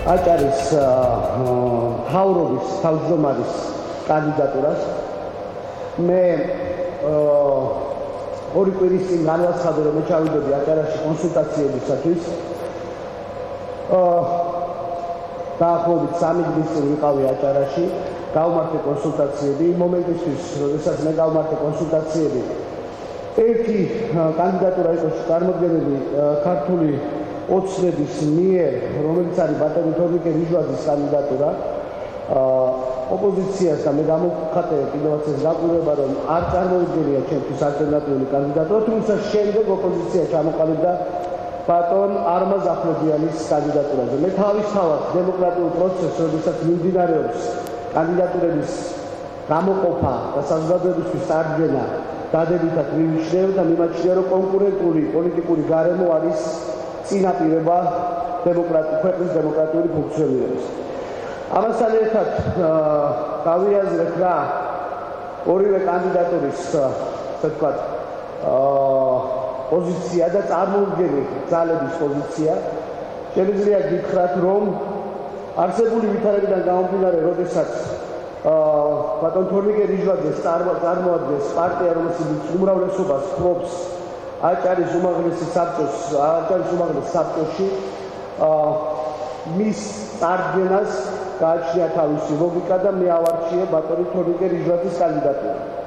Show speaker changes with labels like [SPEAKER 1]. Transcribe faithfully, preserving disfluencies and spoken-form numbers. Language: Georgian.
[SPEAKER 1] აჭარის მთავრობის თავმჯდომარის კანდიდატურას. მე ორი კვირის წინ განვაცხადე, რომ მე ჩავიდოდი აჭარაში კონსულტაციებისათვის. დაახლოებით სამი დღის წინ ვიყავი აჭარაში, გავმართე კონსულტაციები. იმ მომენტისთვის, როდესაც მე გავმართე კონსულტაციები, ერთი კანდიდატურა იყო წარმოდგენილი ქართული ოცნების მიერ, რომელიც არის ბატონი თორნიკე რიჟვაძის კანდიდატურა. ოპოზიციას და მე გამოვხატე კიდევაც ეს დაკვირვება, რომ არ წარმოუდგენია ჩემთვის ალტერნატიული კანდიდატურა, თუმცა შემდეგ ოპოზიცია ჩამოყალიბდა ბატონ არმაზ ახვლედიანის კანდიდატურაზე. მე თავისთავად დემოკრატიულ პროცესს, როდესაც მიმდინარეობს კანდიდატურების გამოყოფა და საზოგადოებისთვის წარდგენა, დადებითად მივიჩნევ და მიმაჩნია, რომ კონკურენტული პოლიტიკური გარემო არის წინაპირობა დემოკრატიული ქვეყნის დემოკრატიული ფუნქციონირების. ამასთან ერთად გავიაზრეთ რა ორივე კანდიდატურის ასე ვთქვათ პოზიცია და წარმოუდგენელი ძალების პოზიცია. შეიძლება გითხრათ, რომ არსებული ვითარებიდან გამომდინარე, როდესაც ბატონ თორნიკე რიჟვაძეს წარმოადგენს პარტია, რომელიც უმრავლესობას ფლობს აჭარის უმაღლესი საბჭოს, აჭარის უმაღლეს საბჭოში, მის წარდგენას გააჩნია თავისი ლოგიკა და მე ავარჩიე ბატონი თორნიკე რიჟვაძის კანდიდატურა.